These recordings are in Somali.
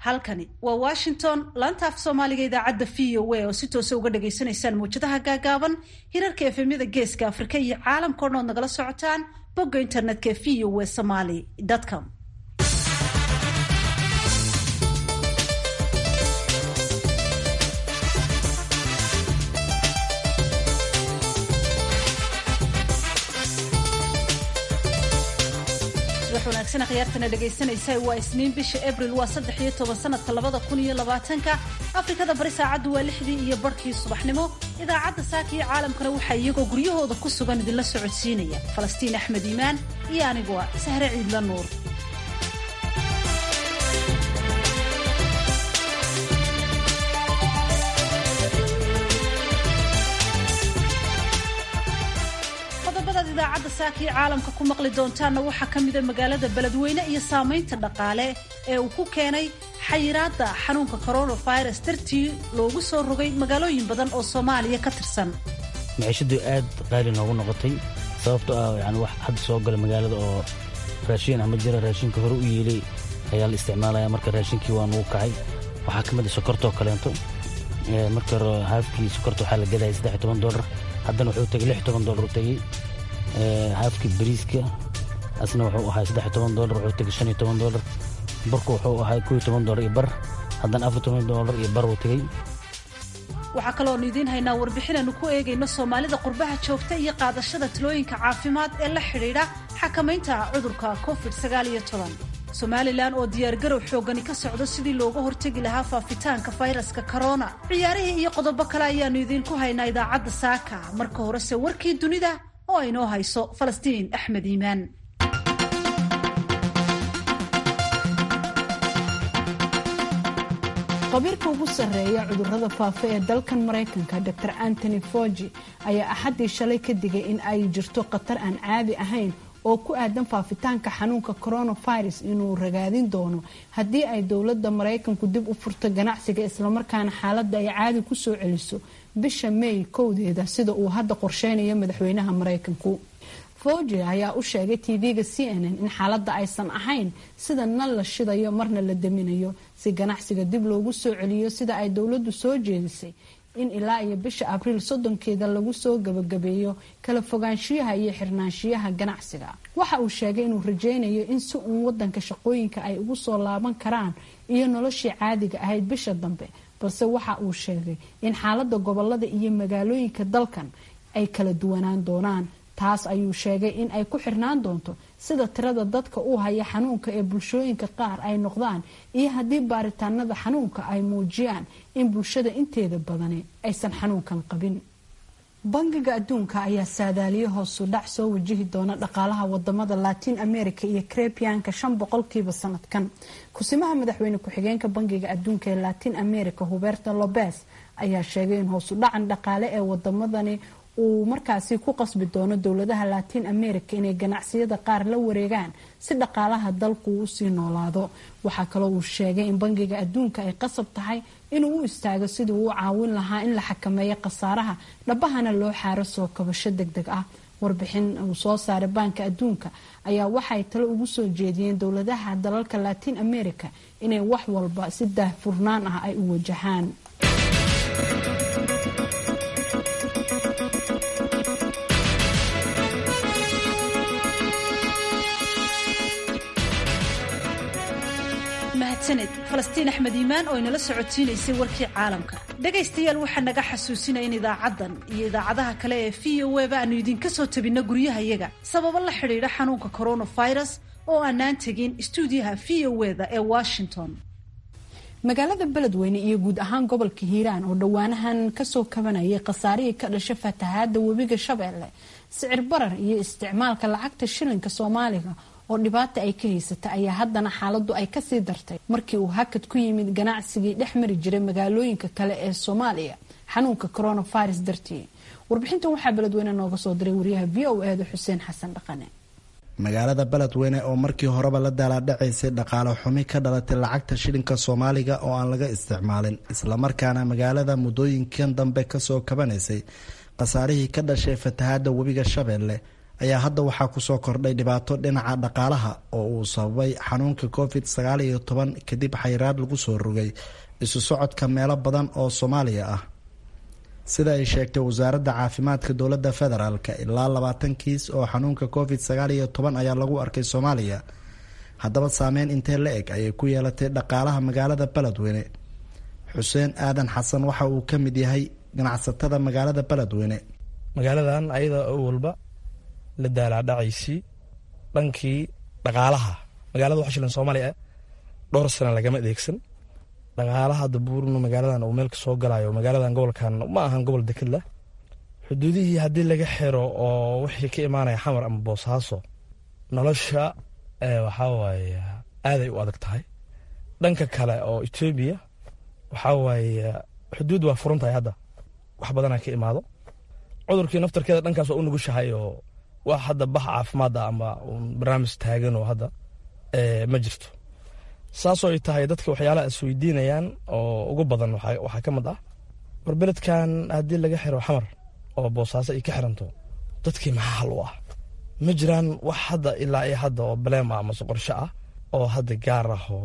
halkani waa Washington, laanta af Soomaaliga idaacadda VOA oo si toos ah uga dhageysanaysaan muujadaha gaagaaban hirarka efemyada Geeska Afrika iyo caalamka oo dhan nagala socotaan bogga internetka voasomali.com. wanaagsan khiyaartana dhageysanaysa waa Isniin bisha April waa 13 sanadka 2020 Afrikada bari saacadu waa 6:00 subaxnimo idaacadda saaka iyo caalamkana waxa iyagoo guryahooda ku sugan idin la socodsiinaya Falastiin Axmed Iimaan iyo anigu Sahre Ciidla Nuur. idaacadda saaki caalamka ku maqli doontaana waxa kamid ah magaalada Beledweyne iyo saameynta dhaqaale ee uu ku keenay xayiraadda xanuunka coronavirus dartii loogu soo rogay magaalooyin badan oo Soomaaliya ka tirsan. maciishadu aad qaali noogu noqotay sababtoo ah yani wax had soo galay magaalada oo raashin ama jira raashinka hore u yeelay ayaa la isticmaalaya marka raashinkii waa nuu kacay waxa kamid ah sokorta oo kaleento marka haafkii sokorta waxa la gaday $13 haddana wuxuu tagay $16 u tagay haafki bariiska asna wuxuu ahaa $13 wuxuu tagay $15 barku wuxuu ahaa $12 iyo bar haddana $14 iyo bar uu tagay. waxa kale oo idin haynaa warbixinanu ku eegayno Soomaalida qurbaha joogta iyo qaadashada talooyinka caafimaad ee la xiriira xakamaynta cudurka COVID-19. Somaliland oo diyaar garow xoogani ka socdo sidii looga hortagi lahaa faafitaanka fayraska corona. ciyaarihii iyo qodobo kale ayaanu idin ku haynaa idaacadda saaka. marka horese warkii dunida oo inoo hayso Falastiin Axmed Iimaan. qabiirka ugu sarreeya cudurrada faafa ee dalkan Mareykanka Dr. Anthony Fauci ayaa axadii shalay ka digay in ay jirto khatar aan caadi ahayn oo ku aadan faafitaanka xanuunka coronavirus inuu ragaadin doono haddii ay dowladda Mareykanku dib u furto ganacsiga isla markaana xaaladda ay caadi ku soo celiso bisha May 1 sida uu hadda qorsheynayo madaxweynaha Mareykanku. Fauci ayaa u sheegay TV-ga CNN in xaaladda aysan ahayn sida nal la shidayo marna la daminayo si ganacsiga dib loogu soo celiyo sida ay dowladdu soo jeedisay in ilaa iyo bisha Abriil 30 lagu soo gabagabeeyo kala fogaanshiyaha iyo xirnaanshiyaha ganacsiga. waxa uu sheegay inuu rajeynayo in si uu wadanka shaqooyinka ay ugu soo laaban karaan iyo noloshii caadiga ahayd bisha dambe, balse waxa uu sheegay in xaaladda gobolada iyo magaalooyinka dalkan ay kala duwanaan doonaan. taas ayuu sheegay in ay ku xirnaan doonto sida tirada dadka u haya xanuunka ee bulshooyinka qaar ay noqdaan iyo haddii baaritaanada xanuunka ay muujiyaan in bulshada inteeda badani aysan xanuunkan qabin. bangiga adduunka ayaa saadaaliyo hoos u dhac soo wajihi doona dhaqaalaha wadamada Latin America iyo Caribbean-ka 5% sanadkan. kusimaha madaxweyne ku-xigeenka bangiga adduunka ee Latin America Huberto Lopez ayaa sheegay in hoos u dhacan dhaqaale ee wadamadani uu markaasi ku qasbi doono dowladaha Latin America inay ganacsiyada qaar la wareegaan si dhaqaalaha dalku u sii noolaado. waxa kale oo uu sheegay in bangiga adduunka ay qasab tahay inuu u istaago sidii uu caawin lahaa in la xakameeyo khasaaraha dhabahana loo xaaro soo kabasho degdeg ah. warbixin uu soo saaray banka adduunka ayaa waxay talo ugu soo jeediyeen dowladaha dalalka Latin America inay wax walba si daahfurnaan ah ay u wajahaan. Falastiin Axmed Iimaan oo inala socodsiinaysay warkii caalamka. dhagaystayaal waxaa naga xasuusinaya in idaacaddan iyo idaacadaha kale ee VOA aanu idinka soo tabino guryahayaga sababo la xidhiidha xanuunka coronavirus oo aanaan tegin stuudiyaha VOA ee Washington. magaalada Beledweyne iyo guud ahaan gobolka Hiiraan oo dhawaanahan kasoo kabanayay khasaarihii ka dhashay fatahaadda webiga Shabeelle, sicir barar iyo isticmaalka lacagta shilinka Soomaaliga oo dhibaato ay ka haysatay ayaa haddana xaaladdu ay ka sii dartay markii uu hakad ku yimid ganacsigii dhex mari jiray magaalooyinka kale ee Soomaaliya xanuunka coronavirus dartii. warbixintan waxaa Beledweyne nooga soo diray wariyaha VOA Xuseen Xasan Dhaqane. magaalada Beledweyne oo markii horeba la daaladhacaysay dhaqaale xumi ka dhalatay lacagta shilinka Soomaaliga oo aan laga isticmaalin, isla markaana magaalada muddooyinkan dambe kasoo kabanaysay khasaarihii ka dhashay fatahaadda webiga Shabeelle ayaa hadda waxaa kusoo kordhay dhibaato dhinaca dhaqaalaha oo uu sababay xanuunka COVID-19 kadib xayiraad lagu soo rogay isu socodka meelo badan oo Soomaaliya ah. Sida ay sheegtay wasaaradda caafimaadka dowladda federaalka, ilaa 20 kiis oo xanuunka COVID-19 ayaa lagu arkay Soomaaliya. Haddaba saameyn intee la eg ayay ku yeelatay dhaqaalaha magaalada Beledweyne? Xuseen Aadan Xasan waxa uu ka mid yahay ganacsatada magaalada Beledweyne. Magaaladan ayada walba la daalaadhacaysay dhankii dhaqaalaha. Magaalada waxa shilan Soomaaliya dhowr sano lagama adeegsan. Dhaqaalaha dabuurno magaaladan oo meel ka soo galayo magaaladan gobolkan ma ahan gobol dekad leh. Xuduudihii haddii laga xiro oo wixii ka imaanaya Xamar ama Boosaaso, nolosha waxa waaye aad ay u adag tahay. Dhanka kale oo Itoobiya waxa waaye xuduud waa furan tahay hadda. Wax badan ka imaado. Cudurkii naftarkeeda dhankaas oo u nugushahay oo wax hadda bax caafimaad ama barnaamij taagan oo hadda ma jirto. saasoo ay tahay dadka waxyaalaha isweydiinayaan oo ugu badan waxaa ka mid ah warbeledkan haddii laga xiro Xamar oo Boosaaso ay ka xiranto dadkii maxaa hal u ah ma jiraan wax hadda ilaa ay hadda oo baleema ama qorshe ah oo hadda gaar ah oo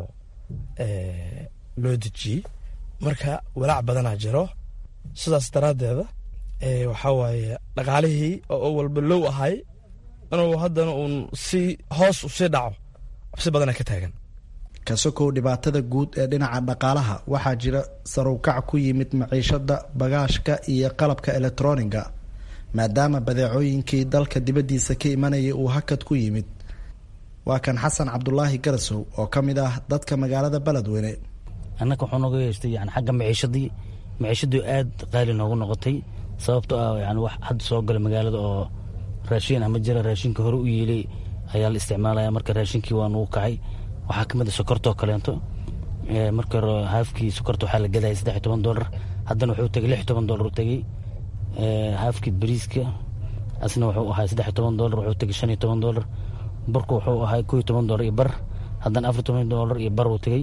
loo dejiyay. Marka walaac badanaa jiro, sidaas daraadeeda waxa waaye dhaqaalihii oo walba low ahay inuu haddana uun si hoos u sii dhaco cabsi badanaa ka taagan. Kasokow dhibaatada guud ee dhinaca dhaqaalaha waxaa jira sar u kac ku yimid maciishada, bagaashka iyo qalabka elektrooniga, maadaama badeecooyinkii dalka dibadiisa ka imanayay uu hakad ku yimid. Waa kan Xasan Cabdulaahi Garasow oo ka mid ah dadka magaalada Beledweyne. annaka waxaan uga yeeshtay yani xagga maciishadii aad qaali noogu noqotay, sababtoo ah yani wax hadda soo gala magaalada oo raashin ama jira raashinka hore u yeelay ayaa la isticmaalaya. marka raashinkii waa nugu kacay. waxaa ka mid ah sokortoo kaleento. marka hore haafkii sokorta waxaa la gadaya $13, haddana wuxuu tegay $16 u tegey. haafkii bariiska asna wuxuu ahaa $13, wuxuu tegay $15. barku wuxuu ahaa $11 iyo bar, haddana $14 iyo bar uu tegey.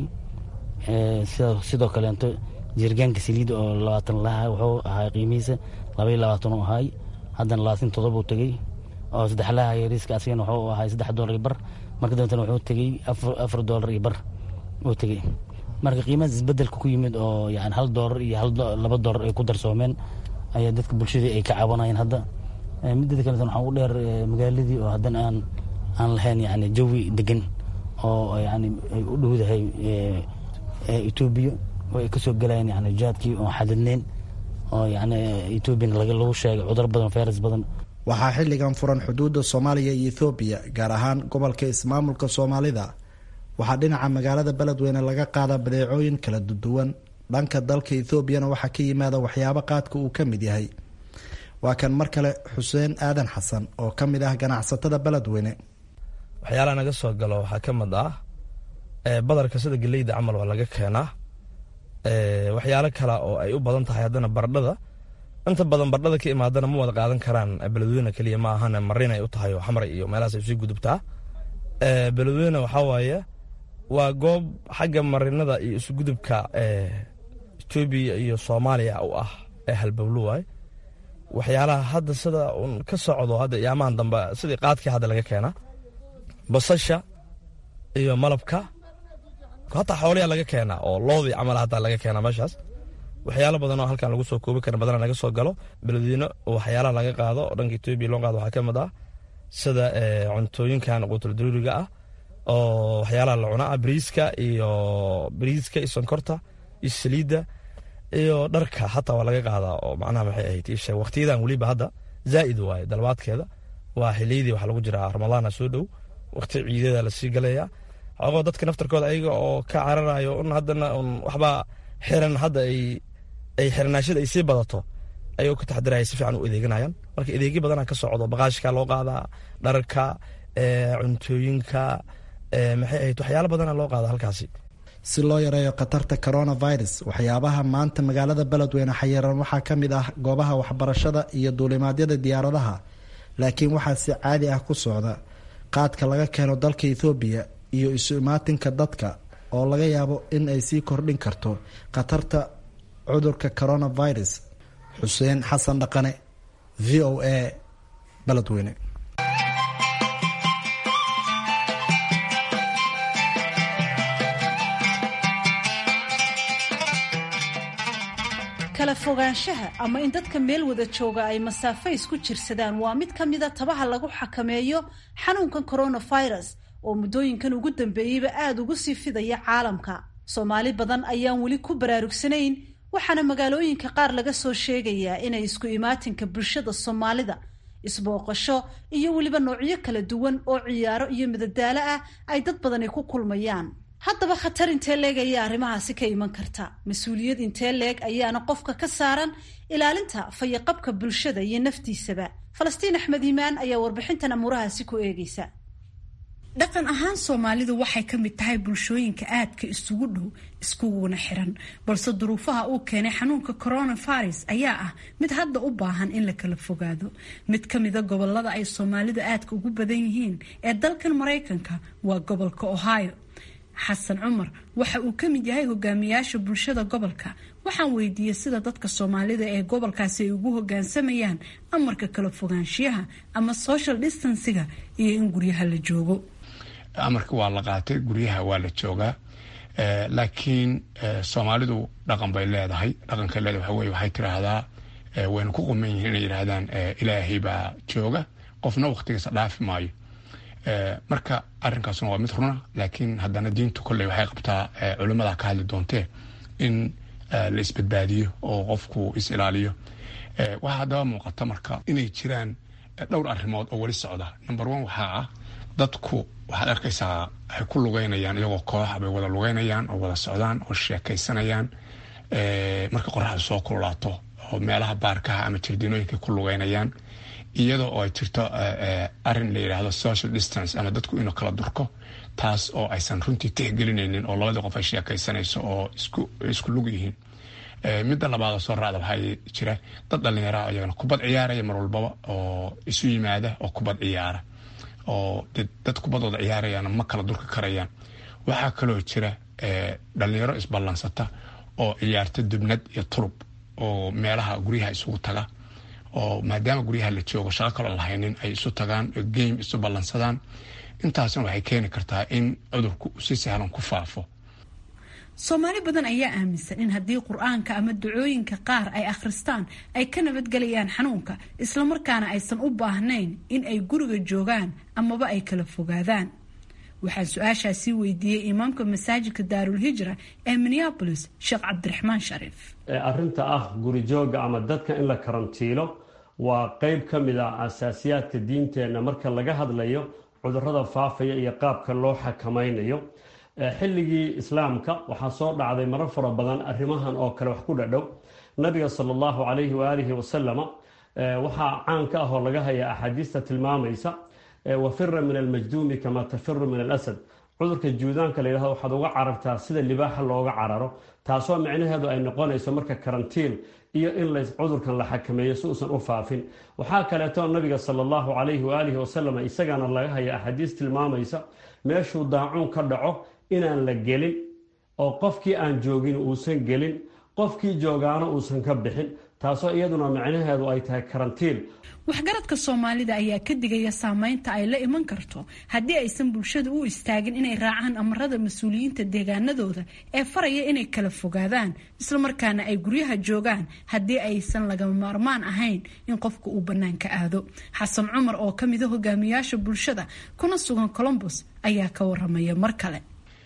sidoo kaleento jirgaanka saliida oo 20 laha wuxuu ahaa qiimihiisa $22 u ahay, haddana $27 uu tegey. oo 3 laha yariiska asina wuxuu ahaa $3 iyo bar, marka dantana wuxuu tegey $4 iyo bar uu tegey. marka qiimaha isbedelka ku yimid oo yani $1 iyo $2 ay ku darsoomeen ayaa dadka bulshada ay ka cabanayeen. hadda midda kale waxaan u dheer magaaladii oo haddana aan lahayn yani jawi degan oo yani ay u dhowdahay Itoobiya oo ay ka soo galayeen yani jaadkii oo xadadneen oo yani Itoobiya lagu sheegay cudur badan, fayras badan. waxaa xilligan furan xuduudda Soomaaliya iyo Itoobiya, gaar ahaan gobolka ismaamulka Soomaalida. waxaa dhinaca magaalada Beledweyne laga qaadaa badeecooyin kala duwan. dhanka dalka Itoobiyana waxaa ka yimaada waxyaabo qaadka uu ka mid yahay. waa kan mar kale Xuseen Aadan Xasan oo ka mid ah ganacsatada Beledweyne. waxyaalaha naga soo galo waxaa ka mid ah badarka sida galeyda camal waa laga keenaa. waxyaalo kale oo ay u badan tahay haddana baradhada. inta badan baradhada ka imaadana ma wada qaadan karaan Beledweyne kaliya, ma ahana marin ay u tahay oo Xamar iyo meelahaas ay sii gudubtaa. Beledweyne waxaa waaye waa goob xagga marinada iyo isu gudubka Itoobiya iyo Soomaaliya u ah halbowlo waay. waxyaalaha hadda sida ka socdo hadda yaamahan dambe sidii qaadkii hadda laga keenaa, basasha iyo malabka, hataa xoolaha laga keenaa oo loodii camal hadda laga keenaa meeshaas. waxyaalo badan oo halkan lagu soo koobi karin badan laga soo galo Beledweyne. waxyaalaha laga qaado oo dhanka Itoobiya loo qaado waxaa ka mid ah sida cuntooyinkan qutul daruuriga ah oo waxyaalaha la cunaa, bariiska iyo sonkorta iyo saliida iyo dharka hataa waa laga qaadaa. oo macnaha maxay ahayd isha waqtiyadan waliba hadda zaa'id waaye dalbaadkeeda. waa xiliyadii waxa lagu jiraa Ramadaan soo dhow, waqti ciidada la sii galaya. xoogoo dadka naftarkooda ayaga oo ka cararayo haddana waxba xiran hadda ay xirnaashada ay sii badato ayuu ka taxadiraya, si fiican u adeeganayaan. marka adeegyo badanaa ka socdo, baqaashka loo qaadaa, dharka, cuntooyinka, maxay ahayd waxyaalo badanaa loo qaada halkaasi. si loo yareeyo khatarta coronavirus, waxyaabaha maanta magaalada Beledweyne xayiran waxaa ka mid ah goobaha waxbarashada iyo duulimaadyada diyaaradaha. laakiin waxaa si caadi ah ku socda qaadka laga keeno dalka Itoobiya iyo isu imaatinka dadka oo laga yaabo in ay sii kordhin karto khatarta cudurka coronavirus. Xuseen Xasan Dhaqane, VOA, Beledweyne. kala fogaanshaha ama in dadka meel wada jooga ay masaafo isku jirsadaan waa mid ka mida tabaha lagu xakameeyo xanuunkan coronavirus oo muddooyinkan ugu dambeeyeyba aada ugu sii fidaya caalamka. Soomaali badan ayaan weli ku baraarugsanayn, waxaana magaalooyinka qaar laga soo sheegayaa inay isku imaatinka bulshada Soomaalida, isbooqasho iyo weliba noocyo kala duwan oo ciyaaro iyo madadaalo ah ay dad badani ku kulmayaan. haddaba khatar intee leeg ayaa arrimahaasi ka iman karta? mas-uuliyad intee leeg ayaana qofka ka saaran ilaalinta fayaqabka bulshada iyo naftiisaba? Falastiin Axmed Iimaan ayaa warbixintan amuurahaasi ku eegaysa. dhaqan ahaan Soomaalidu waxay ka mid tahay bulshooyinka aadka isugu dhow iskuguna xiran, balse duruufaha uu keenay xanuunka coronavirus ayaa ah mid hadda u baahan in la kala fogaado. mid ka mida gobolada ay Soomaalidu aadka ugu badan yihiin ee dalkan Mareykanka waa gobolka Ohio. xasan cumar waxa uu ka mid yahay hogaamiyaasha bulshada gobolka. waxaan weydiiyey sida dadka Soomaalida ee gobolkaasi ay ugu hoggaansamayaan amarka kala fogaanshiyaha ama social distancing iyo in guryaha la joogo. amarka waa la qaatay, guryaha waa la joogaa, laakiin Soomaalidu dhaqan bay leedahay. dhaqanka leedahay waxay tiraahdaa wayna ku quman yihiin inay yiraahdaan ilaahay baa jooga, qofna waqtigiisa dhaafi maayo. marka arrinkaasuna waa mid runa, laakiin haddana diintu kolley waxay qabtaa culimmada ka hadli doontee in la isbadbaadiyo oo qofku is ilaaliyo. waxaa haddaba muuqata marka inay jiraan dhowr arrimood oo weli socda. number one waxaa ah dadku waxaad arkaysaa ay ku lugeynayaan iyagoo kooxa bay wada lugeynayaan oo wada socdaan oo sheekaysanayaan marka qoraxdu soo kululaato oo meelaha baarkaha ama jardiinooyinka ku lugeynayaan, iyadoo oo ay jirto arrin la yidhaahdo social distance ama dadku inuu kala durko, taas oo aysan runtii tixgelinaynin oo labadii qof ay sheekaysanayso oo isku lug yihiin. midda labaad oo soo raacda waxaa jira dad dhallinyaraha iyagana kubad ciyaaraya mar walbaba oo isu yimaada oo kubad ciyaara, oo dad kubadooda ciyaarayaan ma kala durka karayaan. waxaa kaloo jira dhalinyaro isballansata oo ciyaarta dubnad iyo turub oo meelaha guryaha isugu taga, oo maadaama guryaha la joogo shaqo kaloo lahaynin ay isu tagaan game isu ballansadaan. intaasna waxay keeni kartaa in cudurku si sahlan ku faafo. Soomaali badan ayaa aaminsan in haddii Qur'aanka ama ducooyinka qaar ay akhristaan ay ka nabadgelayaan xanuunka, isla markaana aysan u baahnayn in ay guriga joogaan amaba ay kala fogaadaan. waxaan su-aashaasi weydiiyey imaamka masaajidka Daarul Hijra ee Minneapolis, Sheekh Cabdiraxmaan Shariif. arrinta ah guri jooga ama dadka in la karantiilo waa qayb ka mid ah asaasiyaadka diinteenna marka laga hadlayo cudurrada faafaya iyo qaabka loo xakamaynayo. xilligii islaamka waxaa soo dhacday marar fara badan arrimahan oo kale wax ku dhadhow. nabiga sallallahu alayhi wa alihi wasallam waxaa caan ka ah oo laga hayaa axaadiista tilmaamaysa wafira min almajduumi kama tafiru min alasad. cudurka juudaanka la yidhahdo waxaad uga carartaa sida libaaxa looga cararo, taasoo micnaheedu ay noqonayso marka karantiin iyo in cudurkan la xakameeyo si uusan u faafin. waxaa kaleeto nabiga sallallahu alayhi wa alihi wasallam isagana laga haya axaadiis tilmaamaysa meeshuu daacuun ka dhaco inaan la gelin oo qofkii aan joogin uusan gelin, qofkii joogaana uusan ka bixin, taasoo iyaduna macnaheedu ay tahay karantiin. waxgaradka Soomaalida ayaa ka digaya saameynta ay la iman karto haddii aysan bulshada u istaagin inay raacaan amarada mas'uuliyiinta deegaanadooda ee faraya inay kala fogaadaan, isla markaana ay guryaha joogaan haddii aysan lagama maarmaan ahayn in qofku uu banaanka aado. xasan cumar oo ka mid ah hogaamiyaasha bulshada kuna sugan Columbus ayaa ka waramaya mar kale.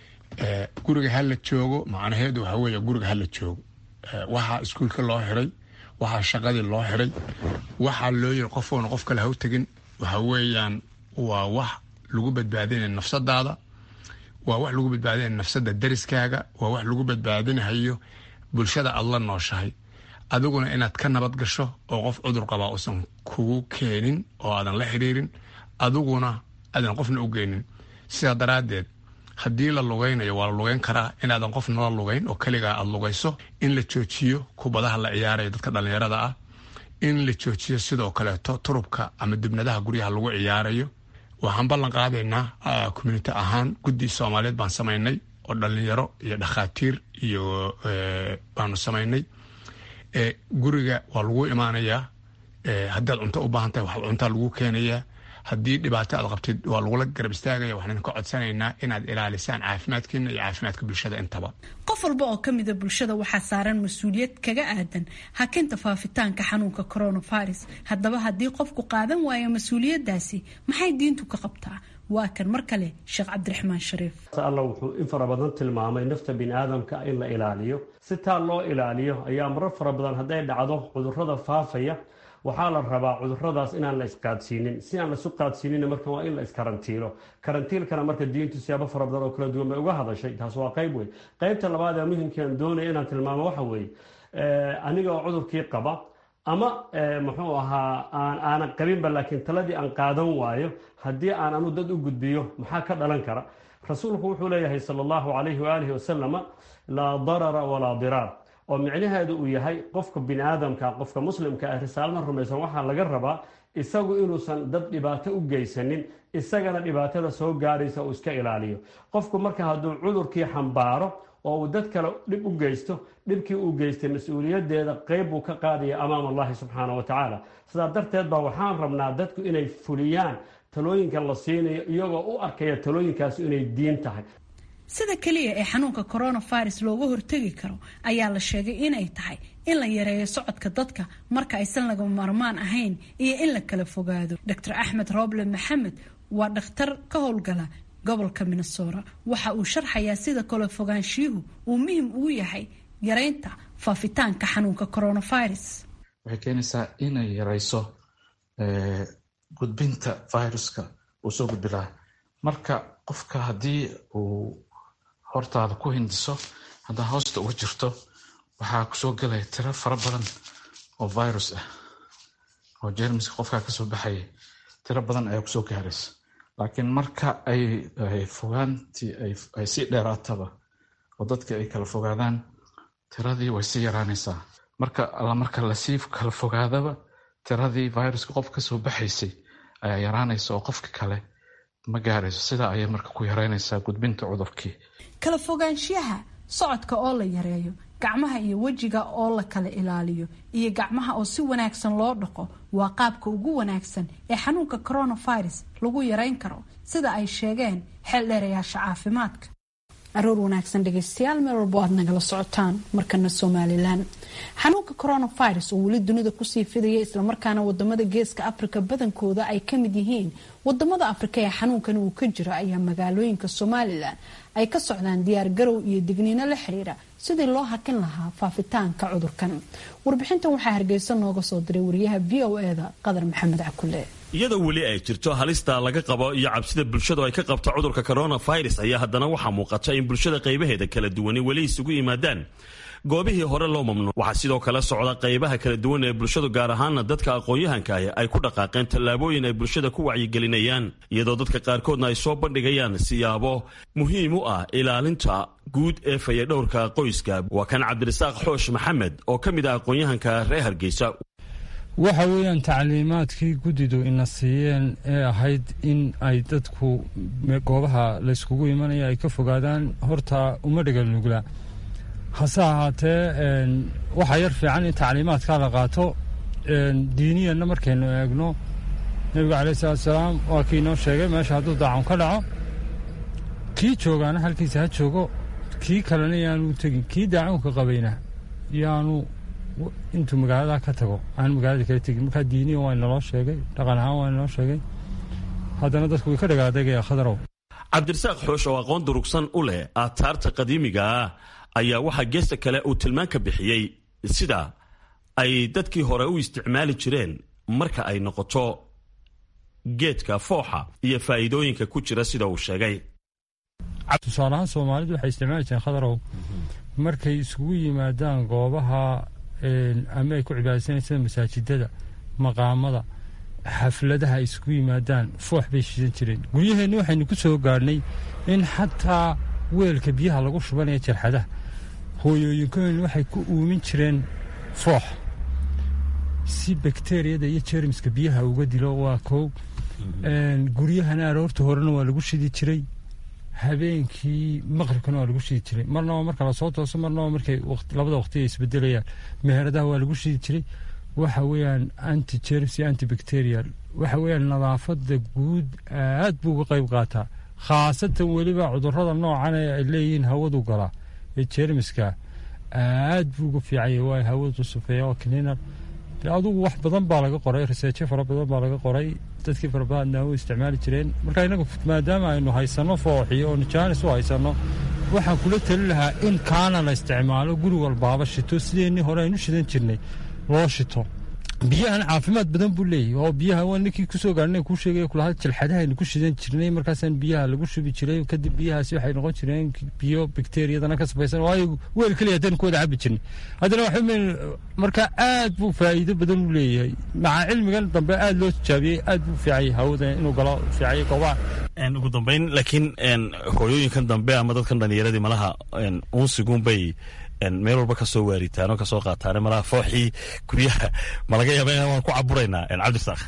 guriga hala joogo macnaheedu waxa weeye guriga hala joogo. waxaa iskuulka loo xiray, waxaa shaqadii loo xiray, waxaa loo yiri qofoona qof kale ha u tegin. waxa weeyaan waa wax lagu badbaadinayo nafsadaada, waa wax lagu badbaadinayo nafsada dariskaaga, waa wax lagu badbaadinayo bulshada aad la nooshahay. adiguna inaad ka nabad gasho oo qof cudur qabaa uusan kugu keenin oo aadan la xiriirin, adiguna aadan qofna u geynin. sidaa daraaddeed haddii la lugaynayo waa la lugayn karaa, inaadan qofna la lugayn oo keligaa aada lugayso, in la joojiyo kubadaha la ciyaaraya dadka dhallinyarada ah, in la joojiyo sidoo kaleeto turubka ama dubnadaha guryaha lagu ciyaarayo. waxaan ballan qaadaynaa community ahaan guddi Soomaaliyeed baan samaynay oo dhallinyaro iyo dhakhaatiir iyo baanu samaynay. guriga waa lagu imaanayaa, haddaad cunto u baahan tahay wax cuntaa lagu keenayaa, haddii dhibaato aad qabtid waa lagula garab istaagaya. waxaan ka codsanaynaa inaad ilaalisaan caafimaadkiina iyo caafimaadka bulshada intaba. qof walba oo ka mida bulshada waxaa saaran mas-uuliyad kaga aadan hakinta faafitaanka xanuunka coronavirus. haddaba haddii qofku qaadan waayo mas-uuliyadaasi maxay diintu ka qabtaa? waa kan mar kale sheekh cabdiraxmaan shariif. alla wuxuu in fara badan tilmaamay nafta bini aadamka in la ilaaliyo. si taa loo ilaaliyo ayaa marar fara badan hadday dhacdo cudurrada faafaya waxaa la rabaa cudurradaas inaan la isqaadsiinin. si aan laisu qaadsiinina marka waa in la iskarantiilo. karantiilkana marka diintu siyaabo fara badan oo kala duwan bay uga hadashay. taas waa qayb weyn. qaybta labaad ee muhimkaan doonaya inaan tilmaamo waxa weeye aniga oo cudurkii qaba ama muxuu ahaa aanan qabinba laakiin taladii aan qaadan waayo haddii aan anu dad u gudbiyo maxaa ka dhalan kara? rasuulku wuxuu leeyahay sala allahu calayhi waalihi wasalama laa darara walaa diraar, oo micnaheedu uu yahay qofka bini aadamka qofka muslimka ah risaalada rumaysan waxaa laga rabaa isagu inuusan dad dhibaato u geysanin, isagana dhibaatada soo gaaraysa uu iska ilaaliyo. qofku marka hadduu cudurkii xambaaro oo uu dad kale dhib u geysto, dhibkii uu geystay mas-uuliyadeeda qayb buu ka qaadaya amaama allahi subxaana wa tacaala. sidaa darteed baa waxaan rabnaa dadku inay fuliyaan talooyinkan la siinayo iyagoo u arkaya talooyinkaasi inay diin tahay. sida keliya ee xanuunka coronavirus looga hortegi karo ayaa la sheegay inay tahay in la yareeyo socodka dadka marka aysan laga maarmaan ahayn iyo in la kala fogaado. dr axmed rooble maxamed waa dhakhtar ka howlgala gobolka Minnesota. waxa uu sharxayaa sida kala fogaanshihu uu muhiim ugu yahay yareynta faafitaanka xanuunka coronavirus. waxay keenaysaa inay yareyso gudbinta viruska uu soo gudbi lahaa. marka qofka haddii uu hortaada ku hindiso, haddaa hoosta uga jirto, waxaa kusoo gelaya tiro fara badan oo virus ah oo jermiska qofkaa kasoo baxaya. tiro badan ayaa kusoo gaaraysa. laakiin marka ay fogaantii ay sii dheeraataba oo dadka ay kala fogaadaan, tiradii way sii yaraanaysaa. marka lasii kala fogaadaba tiradii viruska qof kasoo baxaysay ayaa yaraanaysa oo qofka kale ma gaarayso. sidaa ayay marka ku yaraynaysaa gudbinta cudurkii. kala fogaanshiyaha, socodka oo la yareeyo, gacmaha iyo wejiga oo la kala ilaaliyo, iyo gacmaha oo si wanaagsan loo dhaqo waa qaabka ugu wanaagsan ee xanuunka coronavirus lagu yareyn karo, sida ay sheegeen xeeldheerayaasha caafimaadka. aroor wanaagsan dhegeystayaal, meel walbo aad nagala socotaan. markana Somaliland, xanuunka coronavirus oo weli dunida kusii fidaya islamarkaana wadamada geeska Afrika badankooda ay ka mid yihiin wadamada Afrika ee xanuunkan uu ka jiro, ayaa magaalooyinka Somaliland ay ka socdaan diyaar garow iyo digniino la xiriira sidii loo hakin lahaa faafitaanka cudurkan. warbixintan waxaa Hargeysa nooga soo diray wariyaha VOA-da Qadar Maxamed Cakule. iyadoo weli ay jirto halista laga qabo iyo cabsida bulshadu ay ka qabto cudurka coronavirus ayaa haddana waxaa muuqata in bulshada qaybaheeda kala duwani weli isugu yimaadaan goobihii hore loo mamnuuc. waxaa sidoo kale socda qaybaha kala duwan ee bulshadu, gaar ahaana dadka aqoon-yahanka ah ay ku dhaqaaqeen tallaabooyin ay bulshada ku wacyigelinayaan, iyadoo dadka qaarkoodna ay soo bandhigayaan siyaabo muhiim u ah ilaalinta guud ee fayadhowrka qoyska. waa kan cabdirasaaq xoosh maxamed oo ka mid ah aqoon-yahanka reer Hargeysa. waxa weeyaan tacliimaadkii guddidu ina siiyeen ee ahayd in ay dadku goobaha layskugu imanaya ay ka fogaadaan, horta uma dhegal nugla. hase ahaatee waxaa yar fiican in tacliimaadkaa la qaato. diiniyanna markaynu eegno, nebiga caleyhi salatusalaam waa kii inoo sheegay meesha hadduu daacun ka dhaco, kii joogaana halkiisa ha joogo, kii kalena yaanu tegin, kii daacunka qabayna yaanu intuu magaalada ka tago aan magaalada kala tegin. markaa diiniyan waa inaloo sheegay, dhaqan ahaan waa inaloo sheegay, haddana dadku way ka dhagaadegaya khadarow. cabdirasaaq xoosh oo aqoon durugsan u leh aataarta qadiimiga ah ayaa waxaa geesta kale uu tilmaan ka bixiyey sida ay dadkii hore u isticmaali jireen marka ay noqoto geedka fooxa iyo faa'iidooyinka ku jira sida uu sheegay. tusaalahaan soomaalidu waxay isticmaali jireen khadarow markay isugu yimaadaan goobaha ama ay ku cibaadaysanayaan sida masaajidada, maqaamada, xafladaha ay isugu yimaadaan, foox bay shidan jireen. guryaheenna waxaynu ku soo gaadhnay in xataa weelka biyaha lagu shubanaya jarxadaha hooyooyinkoodna waxay ku uumin jireen foox si bakteriyada iyo jermiska biyaha uga dilo. waa kow. guryahana aroorta horena waa lagu shidi jiray, habeenkii maqribkana waa lagu shidi jiray. marnaba marka lasoo tooso, marnaba markay labada waqti ay isbedelayaan meheradaha waa lagu shidi jiray. waxa weeyaan anti-germs iyo antibacterial waxa weeyaan nadaafadda guud aad buu uga qayb qaataa khaasatan weliba cudurrada noocan ee ay leeyihiin hawadu gala ee jeermiska aad buu uga fiicaya waa hawadu sufeeya oo cleaner adugu wax badan baa laga qoray research fara badan baa laga qoray dadkii fara badanna u isticmaali jireen marka inagu maadaama aynu haysano fooxiyo oo jaanis u haysano waxaan kula tali lahaa in kaana la isticmaalo guri walbaaba shito sideenii hore aynu shidan jirnay loo shito biyahan caafimaad badan buu leeyahy oo biyaha waa ninkii kusoo gaarnay kuu sheegay kulaha jilxadahaynu ku shidan jirnay markaasaan biyaha lagu shubi jiray kadib biyahaasi waxay noqon jireen biyo bakteeriyadana ka sabaysan waayo weel keliya haddaan ku wada cabi jirnay haddana marka aad buu faa'iido badan u leeyahay maca cilmigan dambe aad loo tijaabiyey aad buu fiicay hawada inuu galo fiicay goobaha ugu dambeyn laakiin hooyooyinkan dambe ama dadkan dhallinyaradii malaha unsiguunbay meel walba kasoo waaritaan oo kasoo qaataan malaha fooxii guryaha ma laga yaaba waan ku caburaynaa cabdirasaaq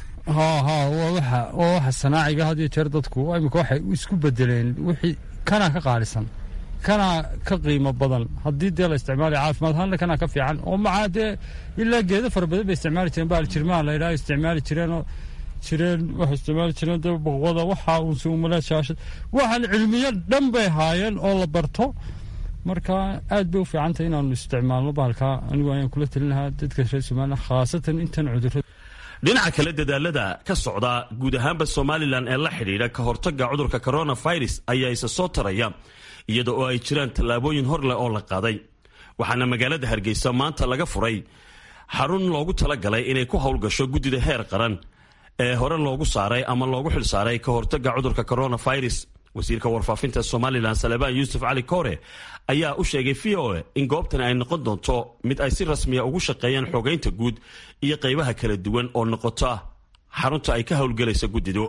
waa waxa sanaaciga had iyo jeer dadku imika waxay isku bedeleen wixii kanaa ka qaalisan kanaa ka qiimo badan haddii dee la isticmaalayo caafimaad ahaanna kanaa ka fiican oo macaa dee ilaa geedo fara badan bay isticmaali jireen baaljirmaan la yidhaha isticmaali jireenoo waxay isticmaali jireen dee boqwada waxa uunsi umaleed shaashad waxaan cilmiyo dhan bay haayeen oo la barto marka aad bay u fiicantahay inaanu isticmaalno bahalkaa anigu ayaan kula talin lahaa dadka reer somalilan khaasatan intan cudurrada dhinaca kale dadaalada ka socda guud ahaanba somalilan ee la xidhiidha ka hortagga cudurka coronavirus ayaa isa soo taraya iyada oo ay jiraan tallaabooyin hor leh oo la qaaday waxaana magaalada hargeysa maanta laga furay xarun loogu talagalay inay ku howlgasho guddida heer qaran ee hore loogu saaray ama loogu xilsaaray ka hortagga cudurka coronavirus wasiirka warfaafinta somalilan salebaan yuusuf cali koore ayaa u sheegay v o a in goobtani ay noqon doonto mid ay si rasmiya ugu shaqeeyaan xogeynta guud iyo qaybaha kala duwan oo noqota xarunta ay ka howlgelaysa guddidu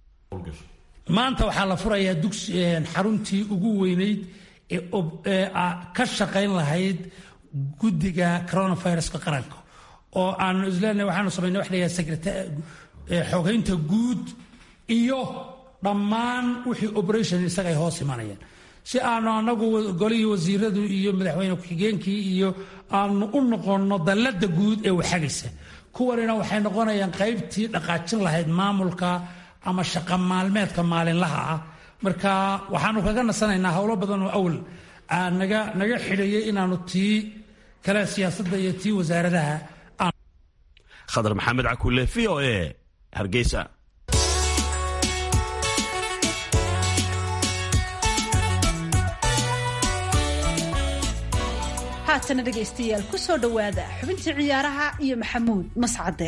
maanta waxaa la furayaa xaruntii ugu weyneyd ee ka shaqayn lahayd guddiga coronaviruska qaranka oo aanu isleenahay waxaanu samaynay wax layahay xogeynta guud iyo dhammaan wixii operation isaga ay hoos imanayaan si aanu anagu golihii wasiiradu iyo madaxweyne ku-xigeenkii iyo aanu u noqonno dallada guud ee waxagaysa kuwanina waxay noqonayaan qaybtii dhaqaajin lahayd maamulka ama shaqa maalmeedka maalinlaha ah marka waxaanu kaga nasanaynaa howlo badan oo awal naga xidhayay inaanu tii kale siyaasadda iyo tii wasaaradaha khadar maxamed cakulle v o a hargeysa haatana dhegaystayaal ku soo dhowaada xubintii ciyaaraha iyo maxamuud mascade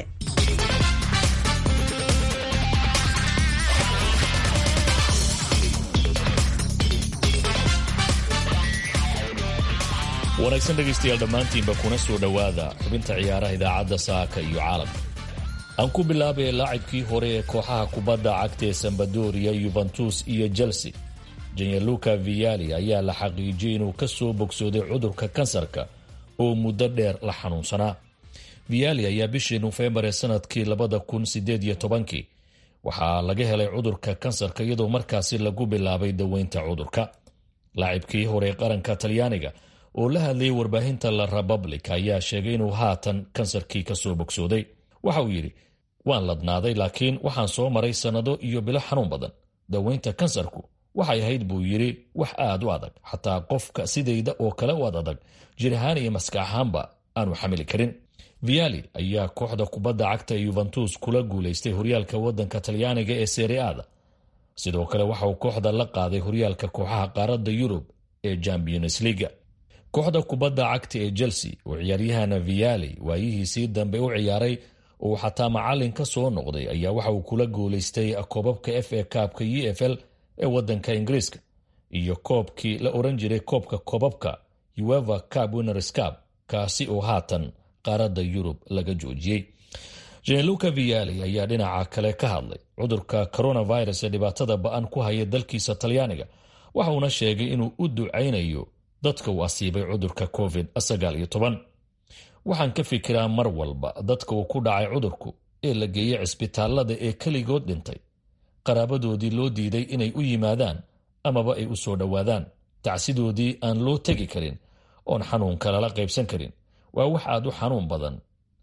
wanaagsan dhegaystayaal dhammaantiinba kuna soo dhowaada xubinta ciyaaraha idaacadda saaka iyo caalamka aan ku bilaabay laacibkii hore ee kooxaha kubadda cagta ee sambadoria yuventus iyo chelsea janyaluka viali ayaa la xaqiijiyey inuu ka soo bogsooday cudurka kansarka oo muddo dheer la xanuunsanaa viali ayaa bishii nofembar ee sanadkii 2018 waxaa laga helay cudurka kansarka iyadoo markaasi lagu bilaabay daweynta cudurka laacibkii hore ee qaranka talyaaniga oo la hadlayay warbaahinta la republic ayaa sheegay inuu haatan kansarkii ka soo bogsooday waxa uu yidhi waan ladnaaday laakiin waxaan soo maray sannado iyo bilo xanuun badan daweynta kansarku waxay ahayd buu yidhi wax aad u adag xataa qofka sidayda oo kale u ad adag jir ahaan iyo maska ahaanba aanu xamili karin viali ayaa kooxda kubadda cagta yuventus kula guulaystay horyaalka waddanka talyaaniga ee seriada sidoo kale waxa uu kooxda la qaaday horyaalka kooxaha qaaradda yurub ee champions leaga kooxda kubadda cagta ee chelsea oo ciyaaryahana viali waayihiisii dambe u ciyaaray oo xataa macallin ka soo noqday ayaa waxa uu kula guulaystay koobabka fa kaabka UFL ee waddanka ingiriiska iyo koobkii la oran jiray koobka koobabka UEFA Cup Winners' Cup kaasi oo haatan qaaradda Yurub laga joojiyey. Gianluca Vialli ayaa dhinaca kale ka hadlay cudurka coronavirus ee dhibaatada ba'an ku haya dalkiisa Talyaaniga waxa uuna sheegay inuu u ducaynayo dadka uu asiibay cudurka COVID-19. waxaan ka fikiraa mar walba dadka uu ku dhacay cudurku ee la geeyey cisbitaalada ee keligood dhintay qaraabadoodii loo diiday inay u yimaadaan amaba ay u soo dhowaadaan tacsidoodii aan loo tegi karin oon xanuunka lala qaybsan karin waa wax aad u xanuun badan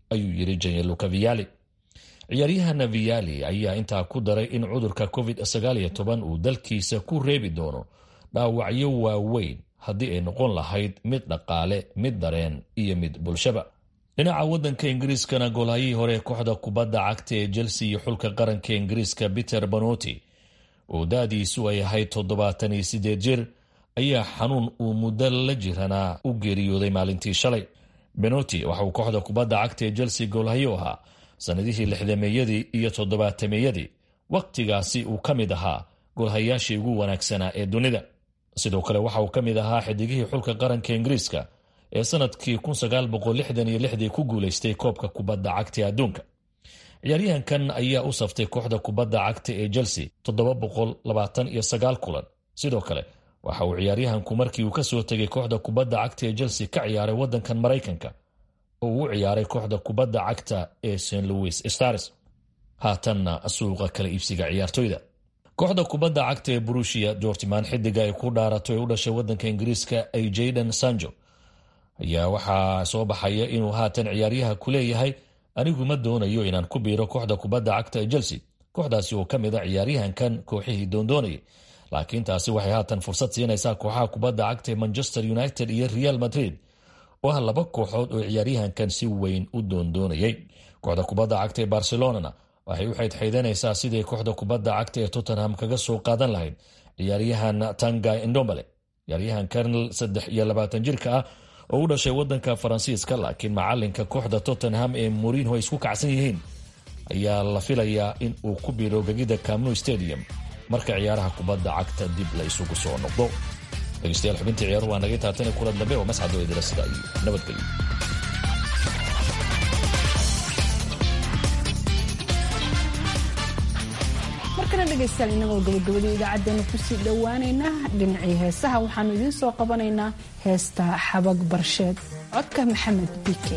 ayuu yidhi Gianluca Vialli. Ciyaaryahana Vialli ayaa intaa ku daray in cudurka COVID-19 uu dalkiisa ku reebi doono dhaawacyo waaweyn haddii ay noqon lahayd mid dhaqaale, mid dareen iyo mid bulshaba. dhinaca waddanka Ingiriiskana goolhayihii hore kooxda kubadda cagta ee Chelsea iyo xulka qaranka Ingiriiska Peter Bonotti oo daadiisu ay ahayd 78 jir ayaa xanuun uu muddo la jiranaa u geeriyooday maalintii shalay. Bonotti waxa uu kooxda kubadda cagta ee Chelsea goolhayo ahaa sanadihii 60meeyadii iyo 70meeyadii, waqtigaasi uu ka mid ahaa goolhayaashii ugu wanaagsanaa ee dunida. sidoo kale waxa uu ka mid ahaa xidigihii xulka qaranka Ingiriiska ee sanadkii 1966 ku guulaystay koobka kubadda cagta adduunka. ciyaaryahankan ayaa u saftay kooxda kubadda cagta ee Chelsea 729 kulan. sidoo kale waxa uu ciyaaryahanku markii uu ka soo tegay kooxda kubadda cagta ee Chelsea ka ciyaaray waddankan Mareykanka oo uu ciyaaray kooxda kubadda cagta ee St. Louis Stars. haatanna suuqa kala iibsiga ciyaartoyda. kooxda kubadda cagta ee Borussia Dortmund xidiga ay ku dhaarato ee u dhashay waddanka Ingiriiska ay Jadon Sancho ayaa waxaa soo baxaya inuu haatan ciyaaryaha ku leeyahay anigu ma doonayo inaan ku biiro kooxda kubadda cagta ee Chelsea. kooxdaasi oo ka mid ah ciyaaryahankan kooxihii doondoonayay, laakiin taasi waxay haatan fursad siinaysaa kooxaha kubadda cagta ee Manchester United iyo Real Madrid oo ah laba kooxood oo ciyaaryahankan si weyn u doondoonayay. kooxda kubadda cagta ee Barcelona waxay u xaydxaydanaysaa sidii kooxda kubadda cagta ee Tottenham kaga soo qaadan lahayd ciyaaryahan Tanguy Ndombele. ciyaaryahankan 23 jirka ah oo u dhashay waddanka Faransiiska, laakiin macalinka kooxda Tottenham ee Mourinho ay isku kacsan yihiin ayaa la filayaa in uu ku biiro gegida Camp Nou Stadium marka ciyaaraha kubadda cagta dib la isugu soo noqdo. dhegeystayaal, xubintii ciyaaruhu waa naga taatane kulan dambe oo mascado idila sida iyo nabadgelyo. markana dhegaystayaal, inagoo gabagabada idaacaddeenna kusii dhowaanayna dhinacii heesaha waxaanu idiin soo qabanaynaa heesta xabag barsheed, codka maxamed bike.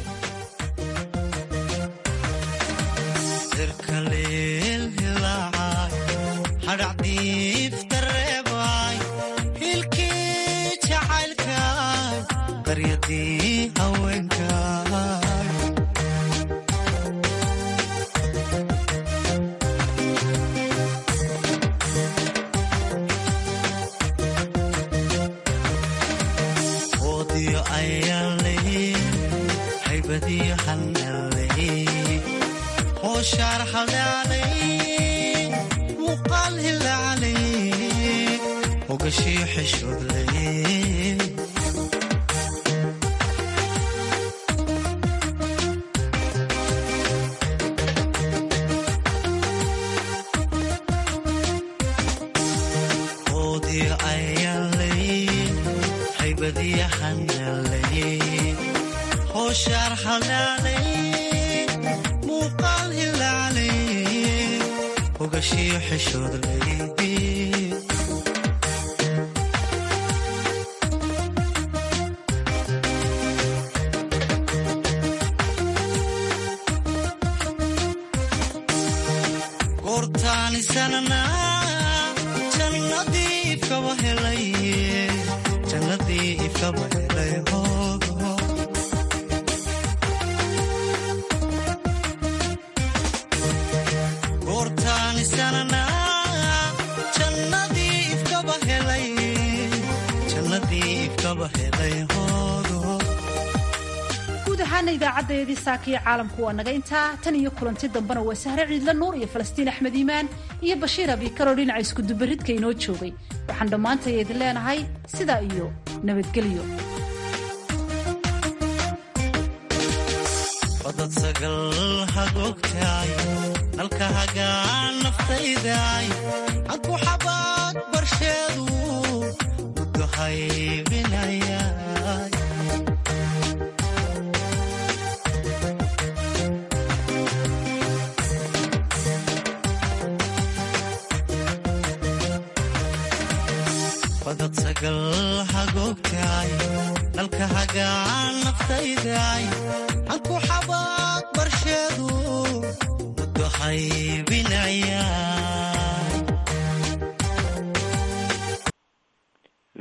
guud ahaana idaacaddayadii saakiyo caalamku waa naga intaa. tan iyo kulanti dambena waa Sahre Ciidla Nuur iyo Falastiin Axmed Iimaan iyo Bashiir Abikaro dhinaca isku dubaridka inoo joogay. waxaan dhammaantay idin leenahay sidaa iyo nabadgelyo. wadad sagal hagogtaay halka hagaan naftaydaay aku xabaad barsheedu muddo haybinayaay wadad sagal hagogtaay halka hagaan naftaydaay aku xabaad barsheedu muddo haybinayaa